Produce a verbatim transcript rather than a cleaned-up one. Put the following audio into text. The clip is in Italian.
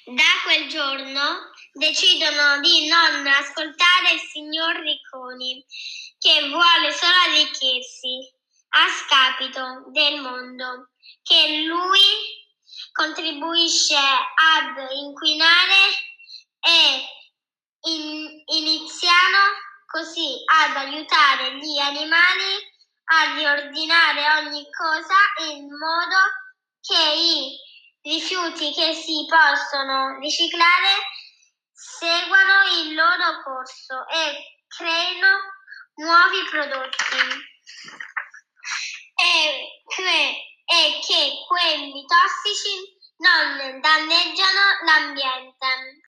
Da quel giorno decidono di non ascoltare il signor Ricconi, che vuole solo arricchirsi a scapito del mondo, che lui contribuisce ad inquinare e in- iniziano così ad aiutare gli animali a riordinare ogni cosa in modo che i rifiuti che si possono riciclare seguano il loro corso e creino nuovi prodotti e, que- e che quelli tossici non danneggiano l'ambiente.